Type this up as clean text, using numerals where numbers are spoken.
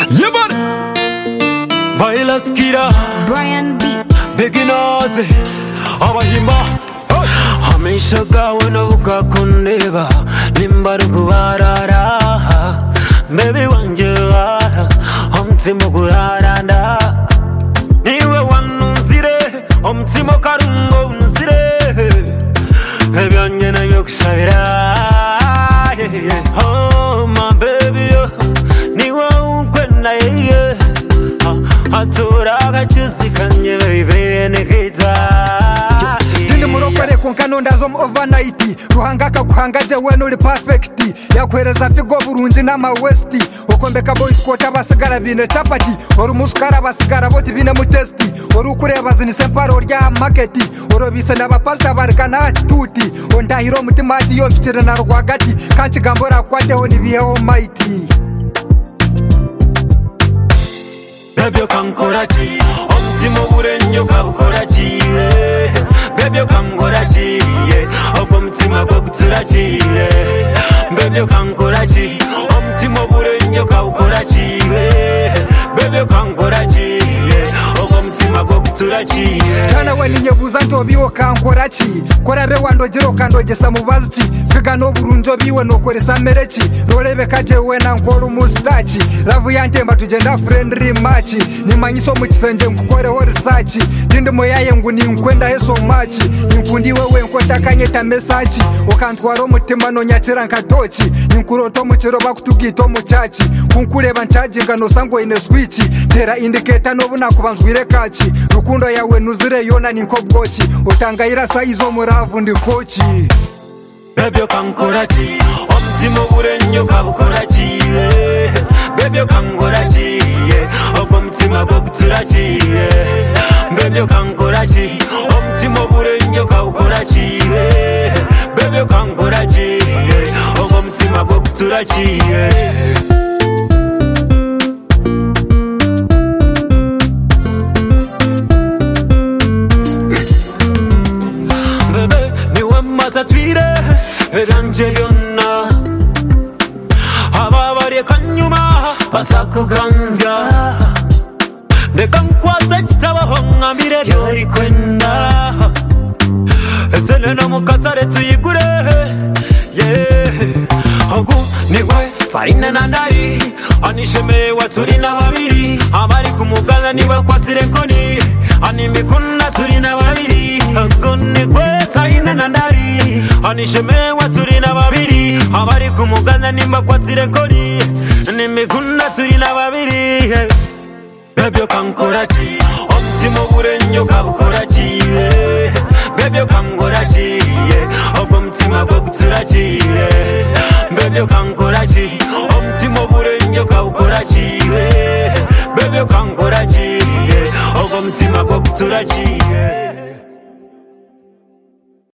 Yeah, man. Violence killer. Brian B. Beginners. Abahimba. Hamisha gawe no ukakundeba nimba rukubarara. Baby wanje omutima guraranda. Niwe wanuzire omutima karungo unzire. Ebyanje nayo kushabira. Oh my baby, niwe ukwenda yeye. Atura gachuzikanye baby nekita. Dindi murokore kunkano ndazo mu overnight. Ruhanga kakuhanga je we nuri perfect. Yakwereza figo burunji na ma west. Okombeka boys kota basigara bine chapati. Oru muskara basigara boti bine mu testi. Oru kureba zini separo rya market. Oru bise na bapasta barikana chituti. Ondahiro mutima ati yo mchire na rwagati. Kanchi gambora kwate ho nibihe almighty. Baby kankora chi omutima burenyo kabukora chi. Baby kankora chi omutima gokutura chi. Baby kankora chi omutima burenyo kabukora chi. Baby kankora chi omutima gokutura chi. Chana we ninyebuza ntobiwo kankora chi. Kora be wandogero kandogesa mubazi chi. Figa no burunjo biwe nokoresa merechi. Rolebe kaje we na nkoro mustachi. Love yantemba tugenda friendly match. Nimanyiso mu kisenje nkukoreho research. Dindi moyaye ngu ninkwenda heso match. Ninkundi wewe nkotakanyeta message. Okantwaro mutima no nyakira nkatochi. Ninkuroto mu kiro bakutugito mu chachi. Kunkureba ncharginga no sango ine switch. Tera indicator no buna kubanzwire kachi. Rukundo yawe nuzire yona ninkobgochi. Otangayira saizo muravu ndi kochi. Baby kankora chi omutima burenyo kabukora chi. Baby kankora chi omutima gokutura chi. Baby kankora chi omutima burenyo kabukora chi. Baby kankora chi omutima gokutura chi. Baby niwe matatwire Ranje byonna ababari kanyuma basakuganza Ndeka nkwata kitabaho ngambire byori kwenda Esene no mukatare tuyigure Ogu niwe taine nandari Anishemewe turi na babiri Abari kumugana niwe kwatire koni Animikunda turi na babiri Ogu niwe taine nandari Anishemewe turi na babiri Abari kumugana nimba kwatire koni Animikunda turi na babiri Baby kankora chi omutima burenyo kabukora chi. Baby kankora chi omutima gokutura chi. Baby kankora chi omutima burenyo kabukora chi. Baby kankora chi omutima gokutura chi.